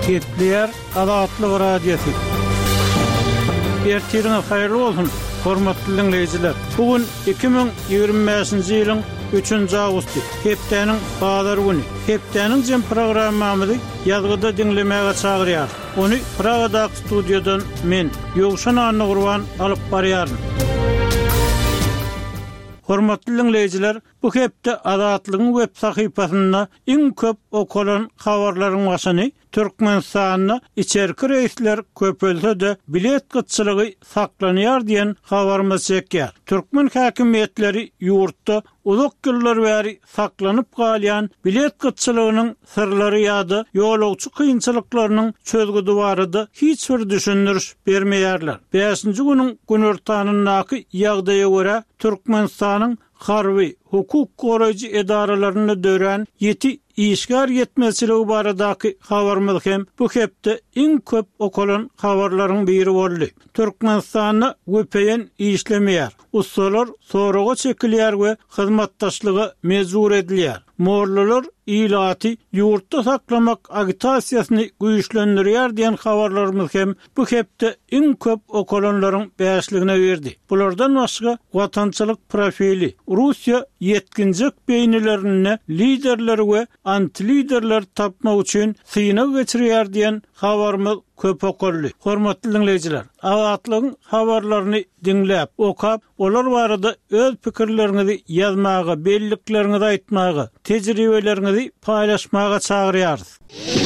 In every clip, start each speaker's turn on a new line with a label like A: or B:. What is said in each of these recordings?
A: Ketliyer Azatlyk Radiosu. Ertirine hayırlı olsun, hormatly dinleyijiler. Bugün 2025-nji ýylyň 3-nji awgusty, hepdeniň bazar güni. Hepdeniň jem programmamyzy ýazgyda dinlemäge çagyrýar. Onu Pragada studiodan men Ýogşan Anny Gurban alyp barýaryn. Hormatly dinleyijiler, bu hepde Azatlygyň web sahypasynda iň köp okulan habarlaryň başyny Türkmenistanyna içerki reisler köpölse-de bilet gıtçylygy saklanýar diýen habarymyz çekýär. Türkmen häkimetleri ýurtda uzak ýyllar bäri saklanyp galýan bilet gıtçylygynyň sırlary ýa-da ýolagçy kynçylyklarynyň çözgüdi barada hiç bir düşündürüş bermeýärler. 5-nji güniň günortanynaky ýagdaýa görä Türkmenistanyň harby hukuk goraýjy edaralaryna dören 7 işgar yetmezçiligi baradaky habarymyz hem bu hepde iň köp okulan habarlaryň biri boldy. Türkmenistanyna göpeýen işlemeýär. Ustalar soraga çekilýär we hyzmatdaşlygy mezur edilýär. Morlular ilaty ýurtda saklamak agitasiýasyny güýçlendirýär diýen habarlarymyz hem bu hepde iň köp okulanlaryň bäşligine berdi. Bulardan başga watançylyk profili, Russiýa yetkinjik beýnilerine liderler we antiliderler tapmak üçin syna geçirýär diýen habarymyz köp okully. Hormatly dinleyijiler, Azatlygyň habarlaryny dinläp, okap, olar barada öz pikirleriňizi ýazmagy, belliklerinizi aýtmagy, tejribelerinizi paýlaşmaga çagyrýarys.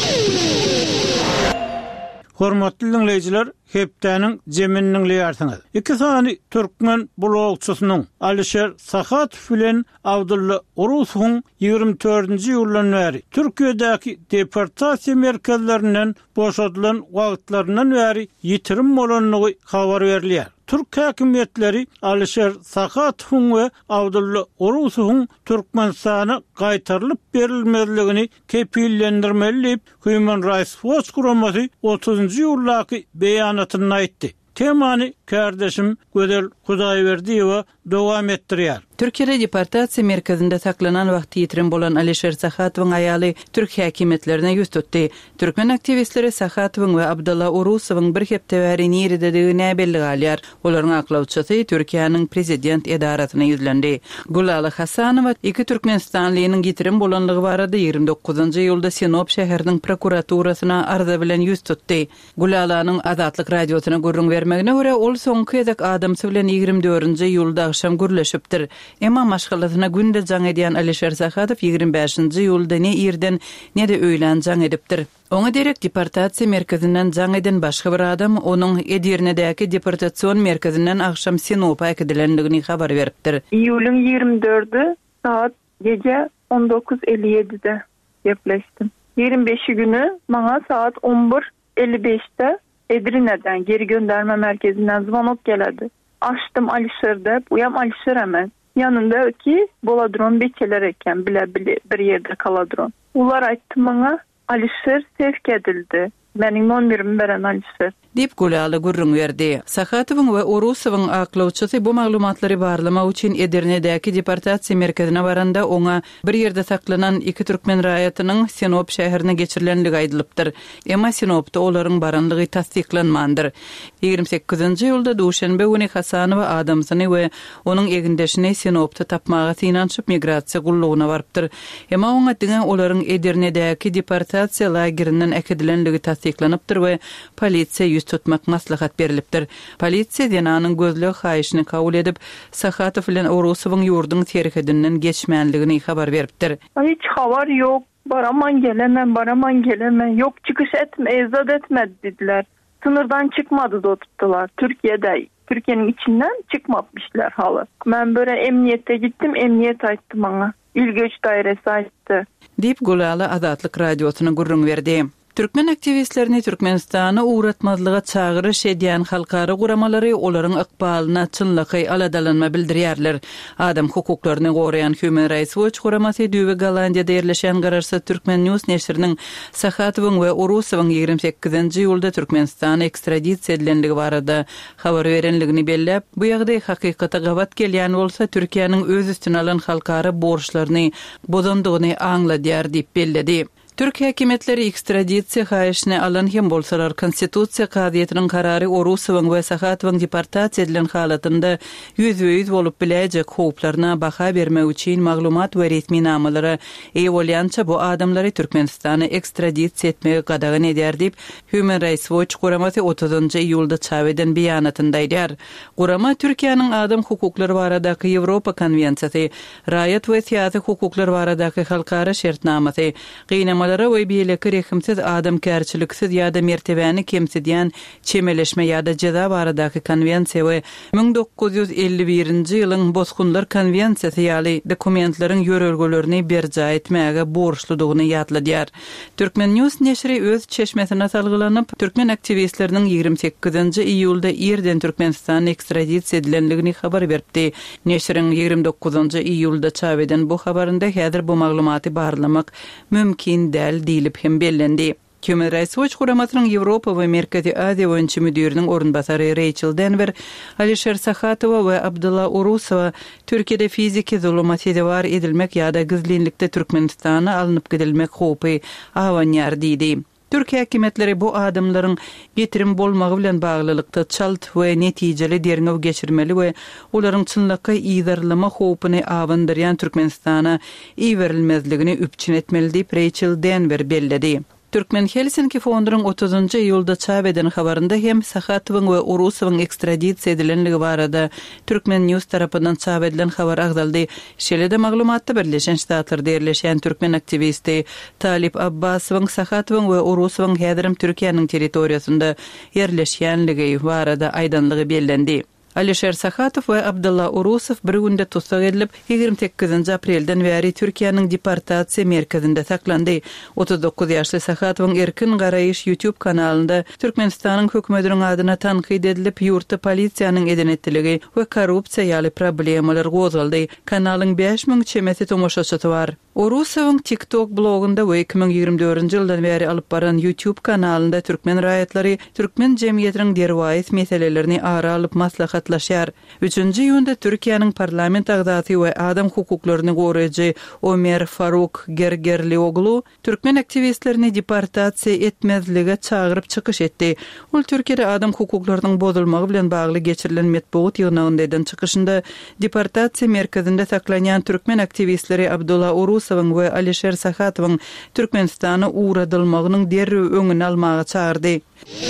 A: Hormatly dinleyijiler, hepdeniň jeminiň ýarsyňyz. Iki sany türkmen blogçysynyň Alisher Sakhatov bilen Abdulla Urusowyň 24-nji ýyldan bäri Türkiýedäki deportasiýa merkezlerinden boşadylan wagtlaryndan bäri ýitirim bolanlygy habar berilýär. Türk häkimetleri Alisher Sakhatowyň we Abdulla Urusowyň Türkmenistana gaýtarylyp berilmezligini kepillendirmeli Human Rights Watch guramasy 30-njy ýyldaky beýanatyny aýtdy. Temany kardeşim Gödel Hudaýberdiýewa dowam etdirýär.
B: Türkiýede deportasiýa merkezinde saklanan wagty ýitirim bolan Alisher Sakhatowyň aýaly Türk häkimetlerine ýüz tutdy. Türkmen aktivistleri Sakhatowyň we Abdulla Urusowyň bir hepde bäri nerdedigine belli galýar. Olaryň aklawçysy Türkiýanyň prezident edaratyna ýüzlendi. Gulaly Hasanowa iki Türkmenistanlynyň ýitirim bolanlygy barada 29-njy ýylda Sinop şäheriniň prokuraturasyna arza bilen ýüz tutdy. Gulalanyň Azatlyk radiosyna gurrun bermegine görä ol soňky edek adamsy bilen 24-nji ýylda akşam gürleşipdir. Emma maşgalatyna günde jaň edýän Alisher Sakhatow 25-nji ýylda ne ýerden ne de öýlen jaň edipdir. Oňa derek deportasiýa merkezinden jaň eden başga bir adam onuň Edirnedäki deportasiýon merkezinden akşam Sinop'a ekdilendigini habar beripdir.
C: Ýylyň 24-i saat gece 19:57'de gepleşdim. 25-i günü maňa saat 11:55'te Edirne'den geri gönderme merkezinden zvanok geldi. Açtım Alisher'de, buyam Alisher hemen. Yanındaki boladron beçeler eken bile bir yerde kaladron. Ular aytdı bana Alisher sevk edildi. Benim numarımı veren Alisher.
B: Dip Gulaly gurrun berdi. Sakhatowyň we Urusowyň aklawçysy bu maglumatlary barlamak üçin Edirnedäki deportasiýa merkezine baranda oňa bir ýerde saklanan iki türkmen raýatynyň Sinop şäherine geçirilenligi aýdylypdyr. Emma Sinopda olaryň baranlygy tasdiklanmandyr. 28-nji ýylda Duşanbe güni Hasanowa adamsyny we onuň egindeşini Sinopda tapmaga synançyp migrasiýa gullugyna barypdyr. Emma oňa diňe olaryň Edirnedäki deportasiýa lagerinden ekdilenligi tasdiklanypdyr we polisiýa tutmak maslahat berilipdir. Polisiýa denanyň gözlük haýyşyny kabul edip Sakhatow bilen Urusowyň ýurduň terhidinden geçmänligini habar beripdir.
C: Hiç habar yok. Baraman gelemem. Yok çıkış etme, ezad etmedi dediler. Sınırdan çıkmadı da tuttular. Türkiye'nin içinden çıkmamışlar halı. Ben böyle emniyete gittim, emniyet aýtdy bana. İl göç dairesi aýtdy.
B: Dip Gulaly Azatlyk radiosyna gurrun berdi. Türkmen aktivistlerini Türkmenistana uğratmazlığa çağırış edýän halkara guramalary olaryň ykbalyna çynlygy aladalanma bildirýärler. Adam hukuklaryny goraýan Human Rights Watch guramasy Düwe Galandiýada ýerleşen Garaşsa Türkmen News neşriniň Sakhatowyň we Urusowyň 28-nji ýylda Türkmenistana ekstradisiýa edilenligi barada habar berenligini bellep, bu ýagdaý hakykata gawat gelýän bolsa Türkiýanyň öz üstüne alan halkara borçlaryny bozandygyny aňladýar diýip belledi. Türk häkimetleri ekstradisiya haýyşyny alan hem bolsalar konstitusiya kadyetiniň karary Orusowyň we Sahatywyň deportasiýa edilen halatynda %100 bolup biläjek howplaryna baha bermek üçin maglumat we resmi namalary eýolýança bu adamlary Türkmenistana ekstradisiya etmege gadagyn edýär diýip Human Rights Watch guramasy 30 iýulda çap eden beýanatynda aýdýar. Gurama Türkiýanyň adam hukuklary baradaky Ýewropa konwensiýasy, raýat we syýasy hukuklary baradaky halkara şertnamasy, gynamalara we beýleki rehimsiz adam kärçiliksiz ýa-da mertebäni kemsidýän çemeleşme ýa-da jeza baradaky konwensiýa we 1951-nji ýylyň bozgunlar konwensiýasy ýaly dokumentlaryň ýörelgelerini berja etmäge borçludygyny ýatladýar. Türkmen News neşri öz çeşmesine salgylanyp, Türkmen aktivistleriniň 28-nji iýulda ýerden Türkmenistan ekstradisiýa edilenligini habar berdi. Neşriň 29-njy iýulda çap eden bu habarynda häzir bu maglumaty barlamak mümkin däl diýilip hem bellendi. Human Rights Watch guramasynyň Ýewropa we Merkezi Aziýa boýunça müdiriniň orunbasary Rachel Denver, Alisher Sahatywa we Abdulla Urusowa Türkiýede fiziki zulmat edewar edilmek ýa-da gizlinlikde Türkmenistana alınıp gidilmek howpy awanýar diýdi. Türk häkimetleri bu adamlaryň getirim bolmagy bilen baglylykda çalt we netijeli derňew geçirmeli we olaryň çynlykka ýydarlama howpuny awandyrýan Türkmenistana iwerilmezligini üpçün etmeli diýip Rachel Denver belledi. Türkmen Helsinki fondunyň 30-njy iýulda çap eden habarynda hem Sahatywyň we Urusowyň ekstradisiýa edilenligi barada Türkmen News tarapyndan çap edilen habar agdaldy. Şeýle-de maglumatda Birleşen Ştatlarda ýerleşen Türkmen aktivisti Talip Abbasowyň Sahatywyň we Urusowyň häzirim Türkiýanyň territoriýasynda ýerleşýänligi barada aýdanlygy bellendi. Alisher Sahatov we Abdulla Urusow bir günde tutsak edilip 28 aprelden beri Türkiýanyň deportasiýa merkezinde saklandy. 39 ýaşly Sahatowyň Erkin Garaýyş YouTube kanalynda Türkmenistanyň hökümetiniň adyna tanqid edilip ýurtda polisiýanyň edenetdiligi we korrupsiýa ýaly problemalar gozaldy. Kanalyň 5000 çemesi tomoşaçysy bar. Urusowyň TikTok blogunda we 2024-nji ýyldan beri alyp baran YouTube kanalynda türkmen raýatlary türkmen jemgyýetiniň derwayet meselelerini ara alyp maslahatlaşýar. 3-nji ýunda Türkiýanyň parlament agdaty we adam hukuklaryny goraýjy Ömer Faruk Gergerlioglu türkmen aktivistlerini deportasiýa etmezlige çagyryp çykyş etdi. Ol Türkiýede adam hukuklarynyň bozulmagy bilen bagly geçirilen metbuat ýygnagyndan çykyşynda deportasiýa merkezinde saklanýan türkmen aktivistleri Abdulla Urusowyň we Alisher Sahatowyň Türkmenistana uğradylmagynyň derrew öňüni almagy çağırdy.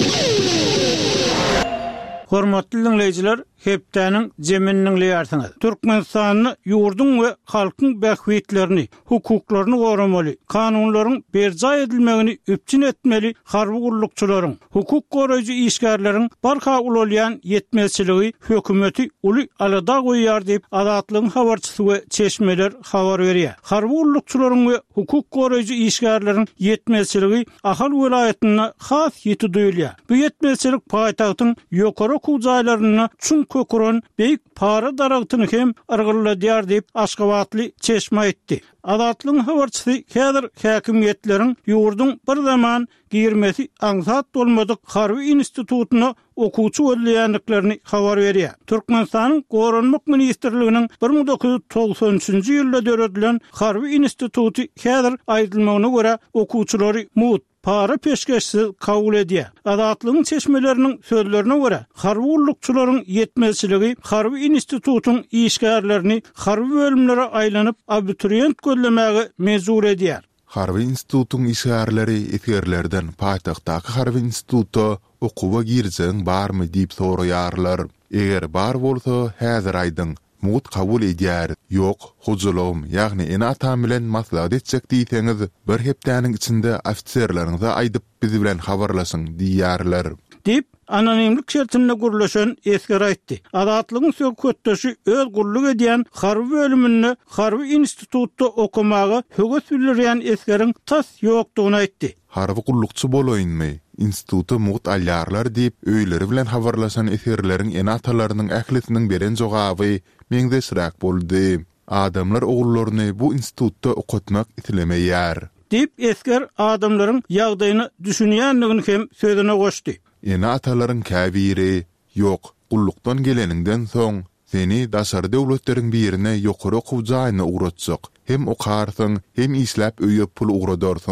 A: Hormatly dinleyijiler, hepdäniň jemininiň ýartyny. Türkmenistanyň ýurdun we halkyň bähwetlerini, hukuklaryny goramaly, kanunlaryň berja edilmegini üpçün etmeli, harby gullukçylaryň, hukuk goraýjy işgärleriň barha ulalýan ýetmezçiligi hökümeti uly alada goýýar diýip Azatlygyň habarçysy we çeşmeler habar berýär. Harby gullukçylaryň we hukuk goraýjy işgärleriň ýetmezçiligi Ahal welaýatyna has ýeti duýulýar. Bu ýetmezçilik paýtagtyň ýokary kujaýlaryna çün köküren beýik para daragtyny hem argyladýar diýip Aşgabatly çeşme etdi. Azatlygyň habarçysy häzir häkimiýetleriň ýurdun bir zaman girmesi aňsat bolmadyk harby institututyna okuwçy bolýanlyklaryny habar berýär. Türkmenistanyň Goranmak ministrliginiň 1993-nji ýylda döredilen harby instituty häzir aýdylmagyna görä okuwçylary mut para peşkeşsiz kabul edýär. Azatlygyň çeşmeleriniň sözlerine görä, harby gullukçylaryň ýetmezçiligi harby institututyň işgärlerini harby bölümlere aýlanyp abituriyent gözlemegi mezur edýär.
D: Harby institututyň işgärleri etgerlerden paýtagtdaky harby institutda okuwa girjeň barmy diýip soraýarlar. Eger bar bolsa häzir aýdyň mut kabul edýär. Ýok, hujulum, ýagny ene atam bilen maslahat etjek diýseňiz, bir hepdäniň içinde ofitserleriňize aýdyp bizi bilen habarlaşyň diýýärler.
A: Dip anonimlik şertinde gurlaşan esker aýtdy. Azatlygyň söhbetdeşi öz gulluk edýän harby bölümini harby institutda okumagy höwes bildirýän eskeriň tas ýokdugyny aýtdy.
D: Harby gullukçy bolaýynmy? Institutu mut alýarlar diýip öýleri bilen habarlaşan eserleriň ene atalarynyň ählisiniň beren jogaby meňde şirak boldy. Adamlar ogullaryny bu institutda okutmak itilemeýär.
A: Dip esker adamlaryň ýagdaýyny düşünýänligini hem sözüne goşdy.
D: Ene atalaryň käbiri ýok, gullukdan geleninden soň seni daşary döwletleriň birine ýokary okuwjaýyna uğratjak. Hem okarsyň, hem isläp öýüp pul uğradarsyň.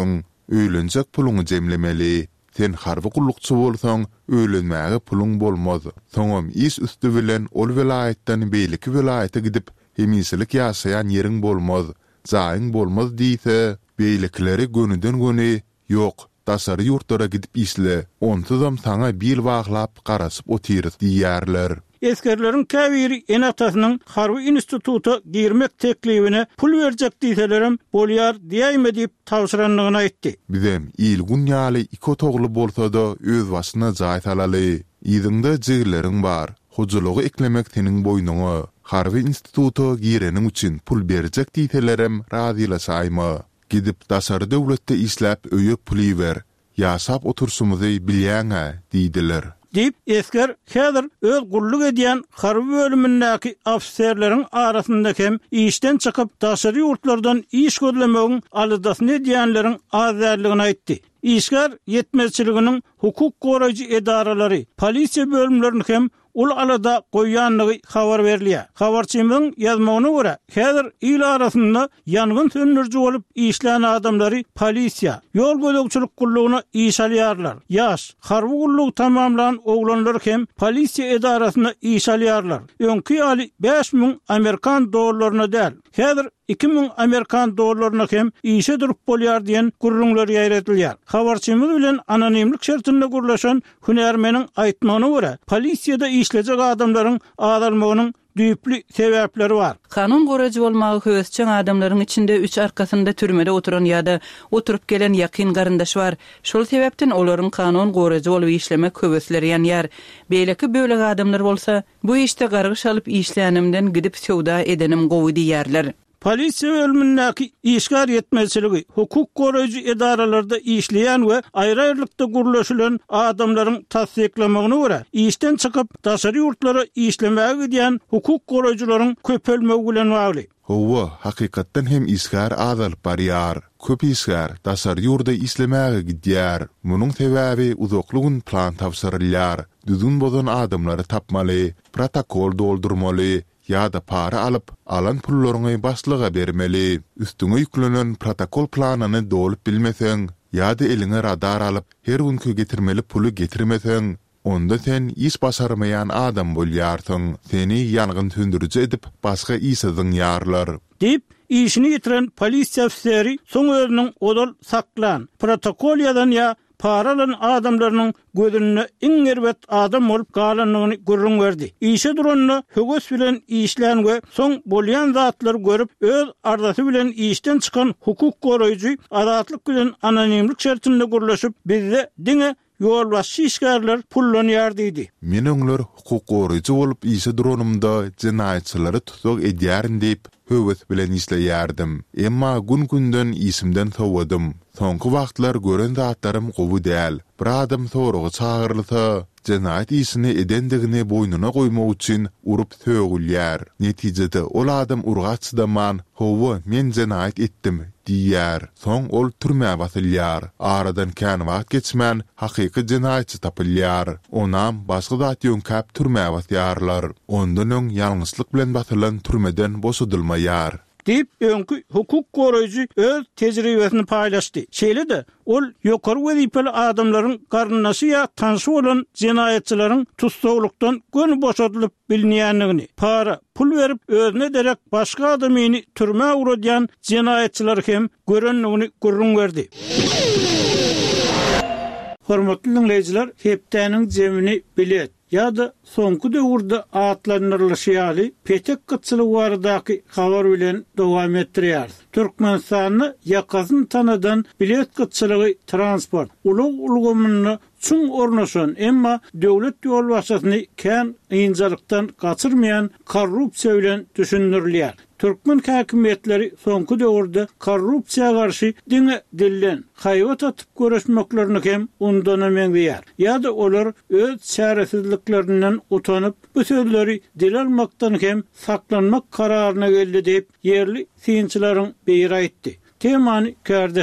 D: öýlenjek puluňy jemlemeli. Sen harby gullukçy bolsaň, öýlenmäge puluň bolmaz. Soňam is üstü bilen ol vilayetden beýleki vilayete gidip hemisilik ýaşaýan ýeriň bolmaz, jaýyň bolmaz diýse, beýlikleri gönüden göni ýok. Dasary ýurtlara gidip isle, onsyzam saňa bil baglap garasyp otyryp diýýärler.
A: Eskerlerin käbiri enatasynyň Harby institutu girmek teklibine pul berjek diýselerim bolýar diýme diýip tawşyranlygyny aýtdy.
D: Bizem ilgun ýaly iki togly bolsa da öz başyna jaý talaly. Ýygyňda jiglerin bar. Hojulugy eklemek seniň boýnuňa. Harby institutu gireniň üçin pul berjek diýselerim razylaşaýma. Gidip dasary döwletde isläp öýe puly ber. Ýaşap otursumuzy bilýäňä diýdiler.
A: Dip esker häzir öz gulluk edýän Harby bölümindäki ofserleriň arasynda hem işden çykyp daşary ýurtlardan iş gözlemegiň aldasyny edýänleriň azarlygyny aýtdy. İşgär yetmezçiliginiň hukuk goraýjy edaralary, polisiýa bölümlerini hem ul alada goýanlygy habar berilýär. Habarçymyň ýazmagyna görä, häzir il arasynda ýangyn söndürjü bolup işlän adamlary polisiýa, ýol gözegçilik gullugyna iş alýarlar. Ýaş, harby gulluk tamamlan oglanlar hem polisiýa edarasyna iş alýarlar. Öňki ýaly 5000 Amerikan dollaryna däl. Häzir 2000 Amerikan dollaryna hem işe durup bolýar diýen gurrunlar ýaýratylýar. Habarçymyz bilen anonimlik şertinde gurlaşan hünärmeniň aýtmagyna görä, polisiýada işlejek adamlaryň azalmagynyň düýpli sebäpleri bar.
B: Kanun goraýjy bolmagy höwesçen adamlaryň içinde 3 arkasynda türmede oturan ýa-da oturup gelen ýakyn garyndaş bar. Şol sebäpden olaryň kanun goraýjy bolup işlemek höwesleri ýanýar. Beýleki böleg adamlar bolsa, bu işte gargyş alyp işlänimden gidip söwda edenim gowy diýerler.
A: Polisiýa bölümindäki işgär yetmezçiligi, hukuk goraýjy edaralarda işleýän we aýry-aýrylykda gurlaşylan adamlaryň tasdiklamagyna görä, işden çykyp daşary ýurtlara işlemäge gidýän hukuk goraýjylaryň köpelmegi bilen bagly.
D: Howa hakykatdan hem işgär azal barýar. Köp işgär daşary ýurda işlemäge gidýär. Munyň sebäbi uzaklygyň plan tawsyrylýar. Düzgün bolan adamlary tapmaly, protokol doldurmaly, ya da para alıp alan pullaryny başlyga bermeli. Üstüňe ýüklenen protokol planyny dolup bilmeseň, ya da eline radar alıp her günkü getirmeli pulu getirmeseň, onda sen iş başarmayan adam bolýarsyň. Seni ýangyn söndürjü edip başga işsiziň ýarlar.
A: Dip işini ýitiren polisiýa ofiseri soň özüniň odal saklan, protokol ýazan ýa paralan adamlarynyň gözüne iň erbet adam bolup galanlygyny gurrun berdi. İşe duranny höwes bilen işlän we soň bolýan zatlar görüp öz ardasy bilen işden çykan hukuk goraýjy azatlyk bilen anonimlik şertinde gurlaşyp bizde diňe ýol başy işgärler pullanýar diýdi.
D: Men oňlar hukuk goraýjy bolup işe duranymda jinaýatçylary tutuk edýärin diýip höwes bilen işleýärdim. Emma gün-günden isimden sowadym. Soňky wagtlar gören zatlarym gowy däl. Bir adam soragy çağırylsa, jinaýat işini edendigini boýnuna goýmak üçin urup sögülýär. Netijede ol adam urgaçdaman, "Howa, men jinaýat etdim" diýär. Soň ol türmäge basylýar. Aradan kän wagt geçmän hakyky jinaýatçy tapylýar. Onam başga zat ýönkäp türmäge basýarlar. Ondan öň ýalňyslyk bilen basylan türmeden boşadylmaýar.
A: Dip öňkü hukuk goraýjy öz tejribesini paýlaşdy. Şeýle-de ol ýokary wezipeli adamlaryň garnasy ýa tanşy bolan jinaýatçylaryň tutsaglykdan gönü boşadylyp bilinýänligini, para, pul berip özüne derek başga adamyny türmäge uradýan jinaýatçylar hem görenligini gurrun berdi. Hormatly dinleýijiler, hepdäniň jemini bilet. Ya da soňky döwürde atlanyrlyşýaly petek gyçylygy baradaky habar bilen dowam etdirýär. Türkmenistany ýakasyn tanadan bilet gyçylygy transport ulug ulgamyny çuň ornaşan emma döwlet ýol başçysyny kän ýynjalykdan gaçyrmayan korrupsiýa bilen düşündirilýär. Türkmen häkimetleri soňky döwürde korrupsiýa garşy diňe dillen haýwat atyp görüşmeklerini hem undan emeňdiýär. Ýa-da olar öz çäresizliklerinden utanyp bu sözleri dil almakdan hem saklanmak kararyna geldi diýip yerli synçylaryň beýir aýtdy. Temany kardeşim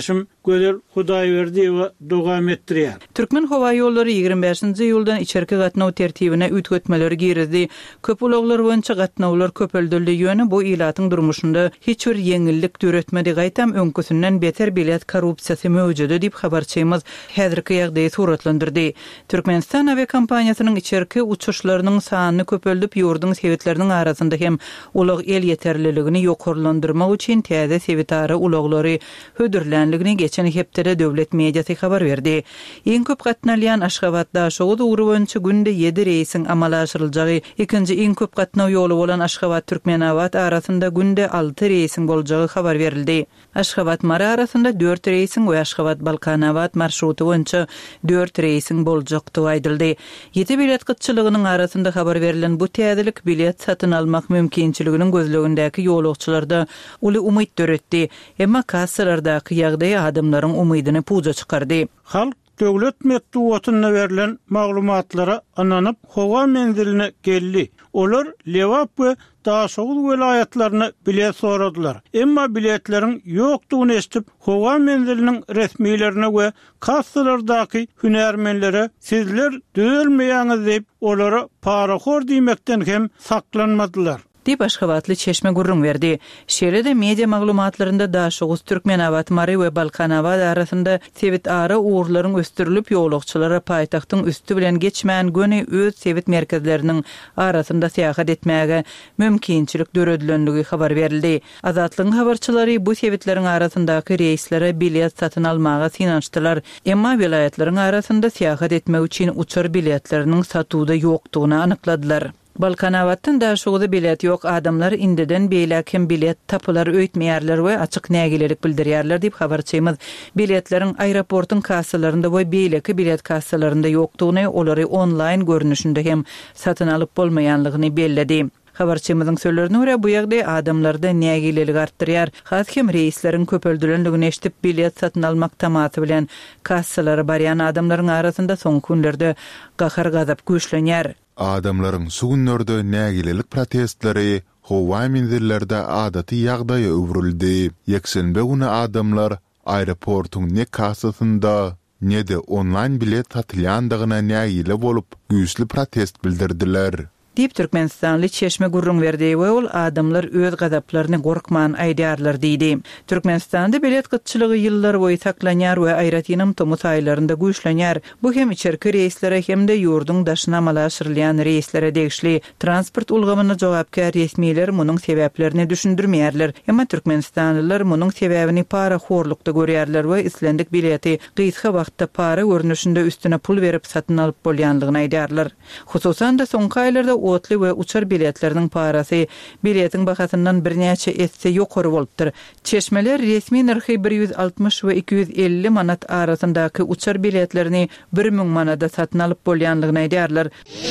A: gözel Hudaýberdi we dogam etdirýär.
B: Türkmen Hava Ýolları 25-nji ýyldan içerki gatnaw tertibine üýtgetmeleri girdi. Köp ulaglar boýunça gatnawlar köpeldildi ýöne bu ilatyň durmuşynda hiç bir ýeňillik döretmedi. Gaýtam öňküsünden beter bilet korrupsiýasy mewjudy diýip habarçymyz häzirki ýagdaýy suratlandyrdy. Türkmenistan aviakompaniýasynyň içerki uçuşlarynyň sanyny köpeldip ýurdun sebitleriniň arasynda hem ulag el ýeterliligini ýokarlandyrmak üçin täze sebitary ulaglary hödürlenligini geçen heptere döwlet mediasy habar berdi. Iň köp gatnalýan Aşgabatda şoğud uğru boýunça günde 7 reýsiň amala aşyryljagy, ikinji iň köp gatnaw ýoly bolan Aşgabat Türkmenawat arasynda günde 6 reýsiň boljagy habar berildi. Aşgabat Mara arasynda 4 reýsiň we Aşgabat Balkanawat marşruty boýunça 4 reýsiň boljakdy aýdyldy. 7 bilet gytçylygynyň arasynda habar berilen bu täzelik bilet satyn almak mümkinçiliginiň gözlegindäki ýolagçylarda uly umyt döretdi. Emma kassalardaky ýagdaý adamlaryň umydyny puza çykardy.
A: Halk döwlet medeniýetine berilen maglumatlara ananyp howa menziline geldi. Olar Lewap we Daşoğul welaýatlaryna bilet soradylar. Emma biletleriň ýokdugyny eşitip, howa menziliniň resmiýlerine we kassalardaky hünärmenlere sizler döwelmeýäňiz diýip olara paraxor diýmekden hem saklanmadylar.
B: Dip Aşgabatly Çeşme gurrun berdi. Şeýle-de media maglumatlarynda Daşoğuz Türkmenawat Mary we Balkanawat arasynda sebit ara uğurlaryň östürilip ýolagçylara paýtagtyň üstü bilen geçmän göni öz sebit merkezleriniň arasynda seýahat etmäge mümkinçilik döredilenligi habar berildi. Azatlygyň habarçylary bu sebitleriň arasyndaky reýslere bilet satyn almaga synançdylar. Emma welaýatlaryň arasynda seýahat etmek üçin uçur biletleriniň satuwda ýokdugyny anykladylar. Balkanawatdan Daşoğuzda bilet yok, adamlar indiden beýle hem bilet tapylar öýtmeýärler we açyk nägilelik bildirýärler diýip habarçymyz. Biletleriň aeroportun kassalarynda we beýleki bilet kassalarynda ýokdugyny, olary online görnüşinde hem satyn alyp bolmaýanlygyny belledi. Habarçymyzyň sözlerine görä bu ýagdaý adamlarda nägilelik artdyrýar. Hem reýsleriň köpeldilenligini eşitip bilet satyn almak tamaty bilen kassalara barýan adamlaryň arasynda soňky günlerde gahar gazap güýçlenýär.
D: Adamlaryň şu günlerde nägilelik protestleri howa menzillerde adaty ýagdaýa öwrüldi. Ýekşenbe güni adamlar aeroportuň ne kassasynda ne de online bilet satylýandygyna nägile bolup güýçli protest bildirdiler.
B: Dip Türkmenistanly Çeşme gurrun berdi we ol adamlar öz gazaplaryny gorkman aýdýarlar diýdi. Türkmenistanda bilet gytçylygy ýyllar boýy saklanýar we aýratynam tomut aýlarynda güýçlenýär. Bu hem içerki reýslere hem de ýurdun daşyna amala aşyrylýan reýslere degişli transport ulgamyna jogapkär resmiýler munyň sebäplerini düşündirmeýärler. Emma Türkmenistanlylar munyň sebäbini para horlukda görýärler we islendik bileti gysga wagtda para görnüşinde üstüne pul berip satyn alyp bolýanlygyny aýdýarlar. Hususan da soňky aýlarda otly we uçar biletleriniň parasy biletiň bahasyndan birnäçe etse ýokary bolupdyr. Çeşmeler resmi narhy 160 we 250 manat arasyndaky uçar biletlerini 1000 manada satyn alyp bolýanlygyny aýdýarlar.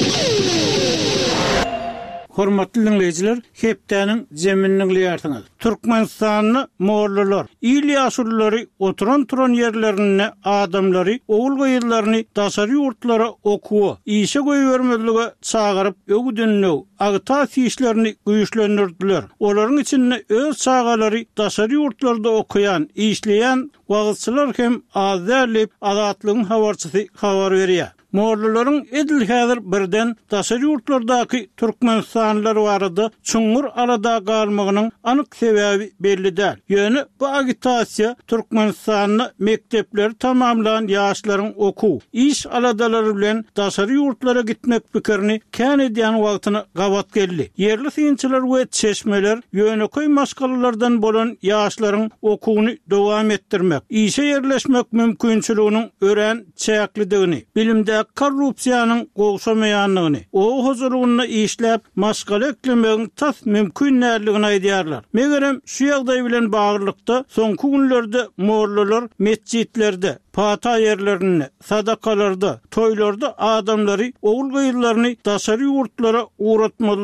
A: Hormatly dinleyijiler, hepdäniň zemininiň ýartyňyz. Türkmenistanyň moğollar, il ýaşurlary oturan turan ýerlerine adamlary, oğul gaýylaryny daşary ýurtlara okuw, işe goýbermezlige çagaryp öwdünlük, agtas işlerini güýçlendirdiler. Olaryň içinde öz çagalary daşary ýurtlarda okuyan, işleýän wagtçylar hem azalip azatlygyň habarçysy habar berýär. Moğolların edil häzir birden daşary ýurtlardaky Türkmenistanlylar barada çuňur arada galmagynyň anyk sebäbi belli däl. Ýöne bu agitasiýa Türkmenistanyň mektepleri tamamlayan ýaşlaryň okuw, iş aladalary bilen daşary ýurtlara gitmek pikirini kän edýän wagtyny gabat geldi. Yerli synçylar we çeşmeler ýöneköy maşgalalardan bolan ýaşlaryň okuwyny dowam etdirmek, işe ýerleşmek mümkinçiliginiň ören çäklidigini, bilimde korrupsiýanyň gowşamaýanlygyny, o huzurlugyny işläp maşgala eklemegiň tas mümkin näligini aýdýarlar. Megerem şu ýagdaý bilen baglykda soňky günlerde moğollar mescitlerde, pata yerlerine, sadakalarda, toylarda adamları, oğul gaýylaryny daşary ýurtlara uğratmalyga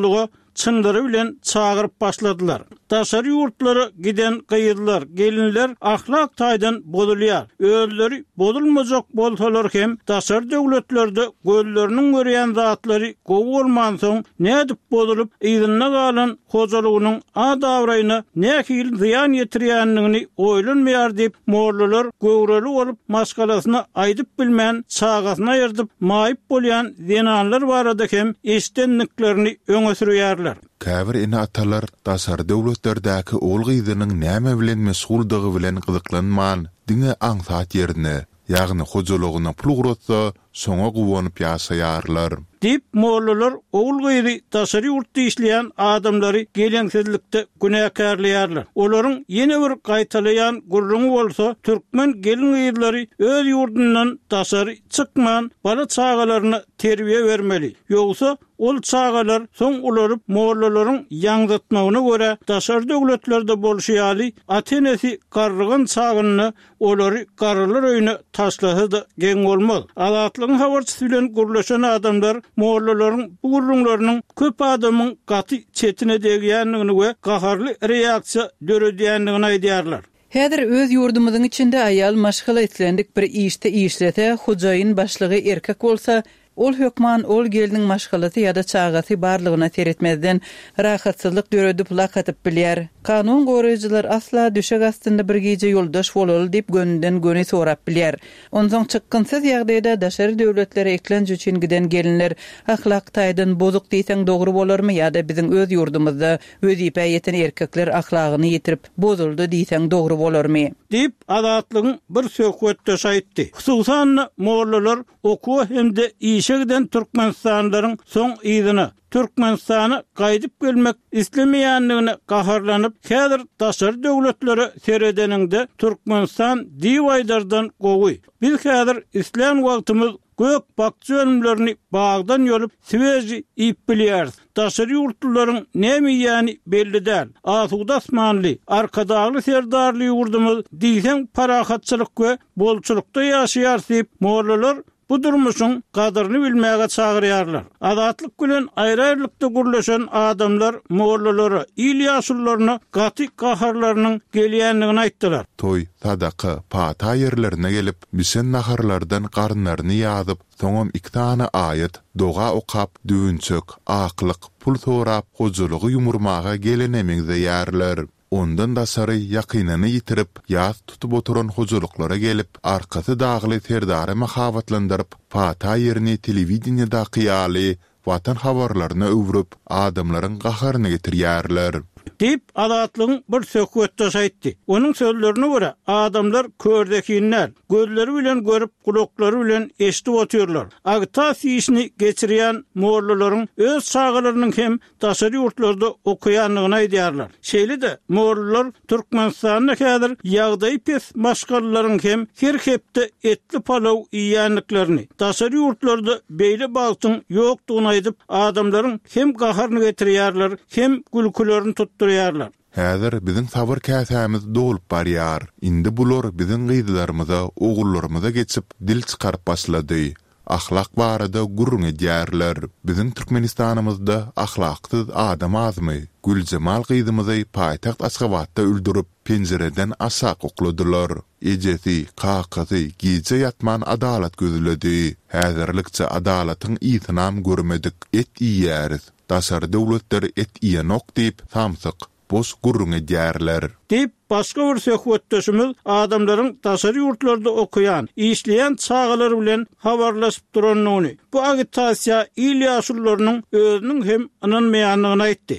A: çınları bilen çağırıp başladılar. Daşary ýurtlara giden gyýdylar, gelinler ahlak taýdan bozulýar. Özleri bozulmajak bolsalar hem daşary döwletlerde gözleriniň görýän zatlary gowy bolman soň nädip bozulup ýygyna galan hojalygynyň adawraýyna nähil ziýan ýetirýänligini oýlanmaýar diýip mollalar göwreli bolup maskalasyna aýdyp bilmän çağasyna ýerdiп maýyp bolýan zenanlar barada hem eşdenliklerini öňe sürýärler.
D: Käbir ene atalar daşary döwletlerdäki ol gyzynyň näme bilen mesuldygy bilen gyzyklanman diňe aňsat ýerine, ýagny hojalygyna pul gurotsa soňa gowanyp ýaşaýarlar.
A: Dip mollalar oğul gyzy daşary ýurtda işleýän adamlary geleňsizlikde günäkärleýärler. Olaryň ýene bir gaýtalaýan gurruňy bolsa, türkmen gelin gyzlary öz ýurdundan daşary çykman bala çağalaryna terbiýe bermeli. Ýogsa ol çağalar soň ularyp mollalaryň ýaňdatmagyna görä daşary döwletlerde bolşýaly atenesi garrygan çağanyny olary garrylar öýüne taşlasa da geň bolmaz. Azatlygyň habarçysy bilen gurlaşan adamlar mollalaryň bu gurrunlarynyň köp adamyň gaty çetine degýänligini we gaharly reaksiýa döredýänligini aýdýarlar.
B: Häzir öz ýurdumyzyň içinde aýal maşgala etlendik bir işde işlete, hojaýyn başlygy erkek bolsa, ol hökman ol geliniň maşgalasy ýa-da çağasy barlygyna teretmezden rahatsyzlyk döredip lakatyp bilýär. Kanun goraýjylar asla düşek astynda bir gece ýoldaş bolaly diýip gönünden göni sorap bilýär. Ondan çykgynsyz ýagdaýda daşary döwletlere eklenji üçin giden gelinler ahlak taýdan bozuk diýseň dogry bolarmy ýa-da biziň öz ýurdumyzda wezipä ýeten erkekler ahlagyny ýitirip bozuldy diýseň dogry bolarmy?
A: Diýip azatlygyň bir söhbetde şaýtdy. Hususan mollalar okuw hemde işe giden Türkmenistanlaryň soň ýygyny Türkmenistana gaýdyp gelmek islemeýänligine gaharlanyp, häzir daşary döwletlere seredeninde Türkmenistan diýwaýdardan gowy. Biz häzir islam wagtymyz gök bakçy ölümlerini bağdan yolup Siveji ip bilýäris. Daşary ýurtlaryň näme ýani belli däl. Asuda asmanly, arkadagly serdarly ýurdumyz diýsen parahatçylyk we bolçulukda ýaşaýar diýip mollalar bu durmuşun kadrını bilmäge çağırýarlar. Azatlyk bilen aýry-aýrylykda gurlaşan adamlar mollalara, ilýaşullaryna gaty gaharlarynyň gelýänligini aýtdylar.
D: Toy, sadaqa, pata yerlerine gelip, bisen naharlardan karnlarını ýazyp, soňam 2 tane aýat, doga okap, düýünçök, aklyk, pul sorap, hojalygy ýumurmaga gelenemizde ýarlar. Ondan da sarı yakynany ýitirip, ýaz tutup oturan hojuluklara gelip, arkasy dagly serdary mahabatlandyryp, pata ýerini telewizionyada qiýaly, watan habarlaryna öwrüp, adamlaryň gaharyny getirýärler.
A: Dip azatlygyň bir söhbetde şaýtdy. Onuň sözlerine görä adamlar kördekinler, gözleri bilen görüp, kulaklary bilen eşdip otyrlar. Agitasiýa işini geçirýän mollalaryň öz çağalarynyň hem daşary ýurtlarda okuýanlygyny aýdýarlar. Şeýle-de mollalar Türkmenistanyň häzir ýagdaý pes maşgalaryň hem her hepde etli palaw ýýänliklerini daşary ýurtlarda beýle bagtyň ýokdugyny aýdyp adamlaryň hem gaharyny getirýärler, hem gülkülerini tutturýarlar.
D: Häzir biziň sabır käsämiz dolup barýar. Indi bular biziň gyzlarymyza, ogullarymyza geçip dil çykaryp başlady. Ahlak barada gurrun edýärler. Biziň Türkmenistanymyzda ahlaksyz adam azmy? Güljemal gyzymyzy paýtagt Aşgabatda öldürüp penjereden aşağı okladylar. Ejesi, kakasy, gije ýatman adalat gözledi. Häzirlikçe adalatyň ýytynam görmedik. Et ýýäris. Daşary döwletler et ýenok diýip samsyk boş gurrun edýärler.
A: Dip başga bir söhbetdeşimiz adamlaryň daşary ýurtlarda okuyan, işleýän çağalar bilen habarlaşyp duranyny. Bu agitasiýa ilýaşullarynyň özüniň hem inanmaýanlygyny aýtdy.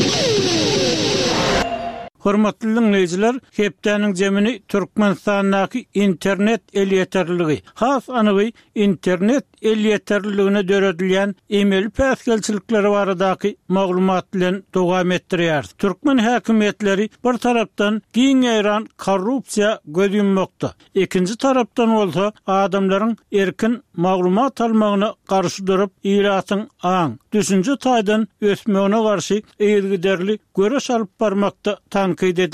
A: Hormatly dinleýijiler, hepdeniň jemini Türkmenistandaky internet el ýeterligi, has anygy internet el ýeterligine döredilýän emel päsgelçilikleri baradaky maglumat bilen dowam etdirýär. Türkmen häkimetleri bir tarapdan giňeýran korrupsiýa gözünmokda. Ikinji tarapdan bolsa adamlaryň erkin maglumat almagyna garşy durup ýylatyň aň, düşünje taýdan ösmegine garşy eýilgiderli göreş alyp barmakda tankyd edilýär.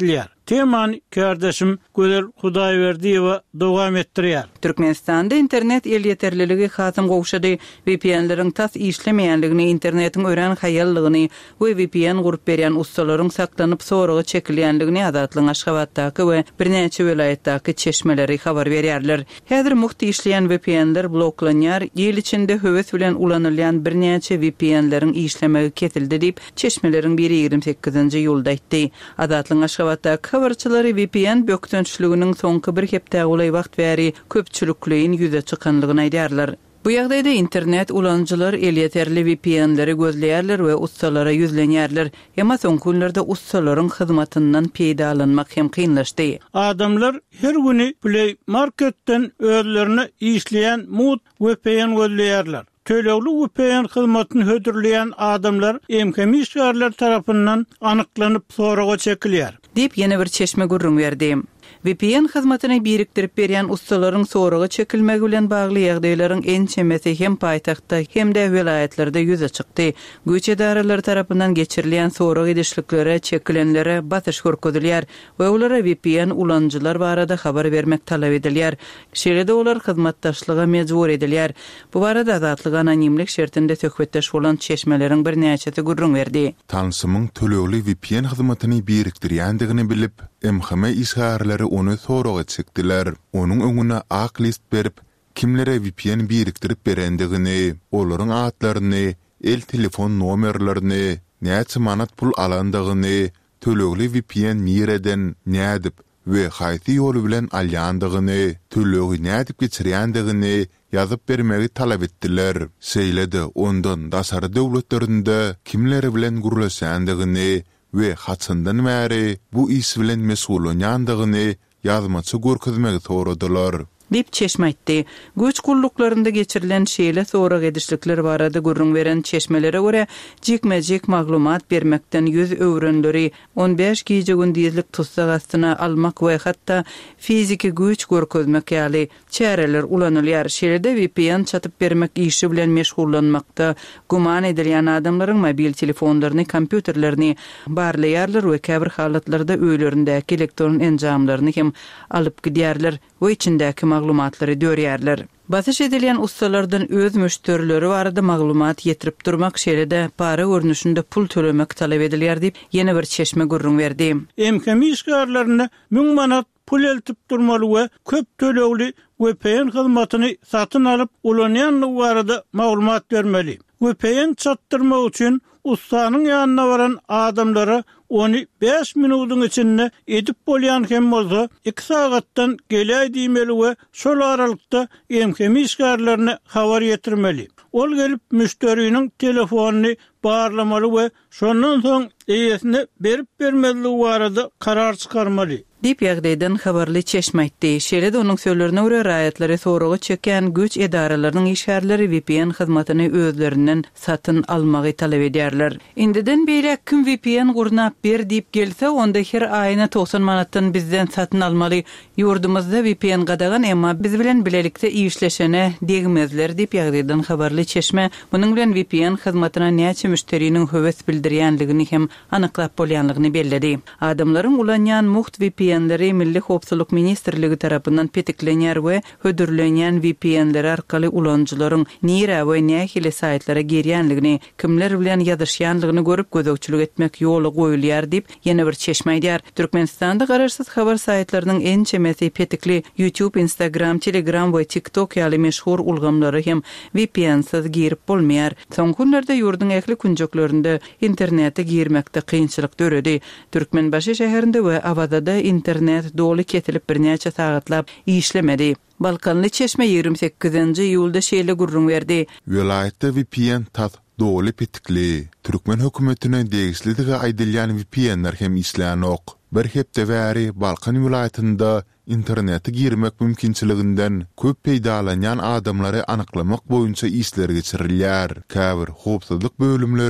A: teman kardeşim Gözel Hudaýberdiýewa dowam etdirýär.
B: Türkmenistanda internet el yeterliligi hatym gowşady. VPN-leriň tas işlemeýänligini, internetiň ören haýallygyny we VPN gurup berýän ustalaryň saklanyp soragy çekilýänligini Adatlyň Aşgabatdaky we birnäçe welaýatdaky çeşmeleri habar berýärler. Häzir muhty işleýän VPN-ler bloklanýar, ýyl içinde höwes bilen ulanylýan birnäçe VPN-leriň işlemegi kesildi diýip çeşmeleriň biri 28-nji ýylda aýtdy. Adatlyň Aşgabatdaky habarçylary VPN bökdönçlüginiň soňky bir hepde ulay wagt bäri köpçülikliğin ýüze çykanlygyny aýdýarlar. Bu ýagdaýda internet ulanjylar el yeterli VPN-leri gözleýärler we ustalara ýüzlenýärler. Emma soňky günlerde ustalaryň hyzmatyndan peýdalanmak hem kynlaşdy.
A: Adamlar her güni Play Marketden özlerine işleyen mut VPN gözleýärler. Tölegli VPN hyzmatyny hödürleýän adamlar emkemişgärler tarapyndan anyklanyp soraga çekilýär.
B: Diýip ýene bir çeşme gurrun berdi. VPN hyzmatyny birikdirip berýän ustalaryň soragy çekilmegi bilen bagly ýagdaýlaryň en çemesi hem paýtagtda hem de welaýatlarda ýüze çykdy. Güç edaralary tarapyndan geçirilýän soragy edişliklere, çekilenlere batyş görkezilýär we olara VPN ulanjylar barada habar bermek talap edilýär. Şeýle-de olar hyzmatdaşlyga mejbur edilýär. Bu barada azatlyk anonimlik şertinde töhbetdeş bolan çeşmeleriň birnäçesi gurrun berdi.
D: Tansymyň tölegli VPN hyzmatyny birikdirýändigini bilip, MHM işgärleri onu soraga çekdiler. Onuň öňüne ak list berip, kimlere VPN birikdirip berendigini, olaryň atlaryny, el telefon nomerlerini, näçe manat pul alandygyny, tölegli VPN nireden nädip we haýsy ýoly bilen alýandygyny, tölegi nädip geçirýändigini ýazyp bermegi talap etdiler. Şeýle-de ondan daşary döwletlerinde kimlere bilen gurlaşandygyny we haçyndan bäri bu iş bilen mesul bolýandygyny ýazmaçy görkezmegi soradylar.
B: Dip çeşme aýtdy. Güç gulluklarynda geçirilen şeýle sorak edişlikler barada gurrun beren çeşmelere görä jekmejek maglumat bermekden ýüz öwrenleri 15 gije gündizlik tutsak astyna almak we hatda fiziki güç görkezmek ýaly çäreler ulanylýar. Şeýle-de VPN çatyp bermek işi bilen meşgullanmakda guman edilýän adamlaryň mobil telefonlaryny, kompýuterlerini barlaýarlar we käbir halatlarda öýlerindäki elektron enjamlaryny hem alyp gidýärler we içindäki maglumatlary dörýärler. Batyş edilýän ustalardan öz müşterileri barada maglumat ýetirip durmak şeýle-de para görnüşinde pul tölemek talap edilýär diýip ýene bir çeşme gurrun berdi.
A: Emkemişgärlerine 1000 manat pul eltip durmaly we köp tölegli VPN hyzmatyny satyn alyp ulanýanlygy barada maglumat bermeli. VPN çatdyrmak üçin ustanyň ýanyna baran adamlara onu 5 minutyň içinde edip bolýan hem bolsa 2 sagatdan gelýär diýmeli we şol aralykda emkemişgärlerine habar ýetirmeli. Ol gelip müşteriniň telefonuny barlamaly we şondan soň eýesine berip bermezligi barada karar çykarmaly.
B: Dip ýagdaýdan habarly çeşme aýtdy. Şeýle-de onuň sözlerine görä raýatlary soragy çeken güç edaralarynyň işgärleri VPN hyzmatyny özlerinden satyn almagy talap edýärler. Indiden beýle kim VPN gurnap ber diýip gelse, onda her aýyna 90 manatdan bizden satyn almaly. Ýurdumyzda VPN gadagan, emma biz bilen bilelikde işleşene degmezler diýip ýagdaýdan habarly çeşme munyň bilen VPN hyzmatyna näçe müşteriniň höwes bildirýänligini hem anyklap bolýanlygyny belledi. Adamlaryň ulanýan muht VPN-leri Milli Howpsuzlyk Ministrligi tarapyndan petiklenýär we hödürlenýän VPN-ler arkaly ulanjylaryň nire we nähili saýtlara girýänligini, kimler bilen ýazyşýanlygyny görüp gözegçilik etmek ýoly goýulýar diýip ýene bir çeşme aýdýar. Türkmenistanda gararsyz habar saýtlarynyň en çemesi petikli YouTube, Instagram, Telegram we TikTok ýaly meşhur ulgamlary hem VPN-siz girip bolmaýar. Soňky günlerde ýurdun ähli kunjuklarynda internete girmekde kynçylyk döredi. Türkmenbaşy şäherinde we Awazada internet doly ketilip birnäçe sagatlap işlemedi. Balkanly çeşme 28-nji ýylda şeýle gurrun berdi.
D: Welaýatda VPN tat doly petikli. Türkmen hökümetine degislidigi aýdylýan VPN-ler hem islänik. Bir hepde bäri Balkan welaýatynda internete girmek mümkinçiliginden köp peýdalanýan adamlary anyklamak boýunça işler geçirilýär. Käbir howpsuzlyk bölümleri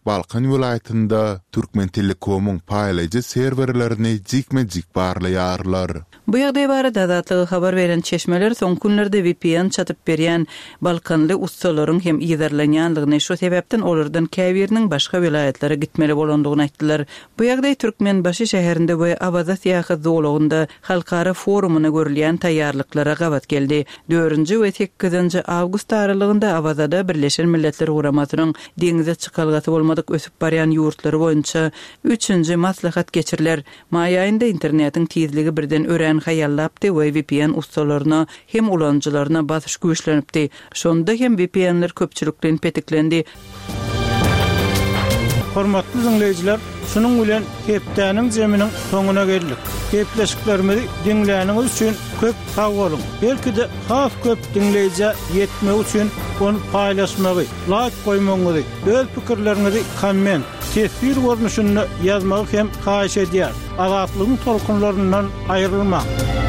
D: Balkan vilayetinde Türkmen Telekom'un paylayıcı serverlerini jikme-jik barlaýarlar.
B: Bu ýagdaý barada azatlygy habar beren çeşmeler soň günlerde VPN çatyp berýän Balkanly ustalaryň hem ýydarlanýanlygyny şu sebäpden olardan käbiriniň başga vilayetlere gitmeli bolandygyny aýtdylar. Bu ýagdaý Türkmenbaşy şäherinde we Awazat ýahy zoologunda halkara forumuna görülýän taýýarlyklara gabat geldi. 4-nji we 8-nji awgust aralygynda Awazada Birleşen Milletler Guramasynyň deňize çykalgasy bolmadyk ösüp barýan ýurtlary boýunça 3-nji maslahat geçiriler. Maý aýynda internetiň tizligi birden ören hayallapdy we VPN ustalaryna hem ulanjylaryna basyş güýçlenipdi. Şonda hem VPN'ler köpçülikden petiklendi.
A: Hormatly dinleyijiler, şunun bilen hepdäniň jeminiň soňuna geldik. Hepleşiklerimizi dinleýäniňiz üçin köp sag bolun. Belki de has köp dinleýije ýetmek üçin onu paýlaşmagy, like goýmagy, öz pikirlerinizi komment, tesir görnüşinde ýazmagy hem haýyş edýär. Azatlygyň tolkunlaryndan aýrylmak.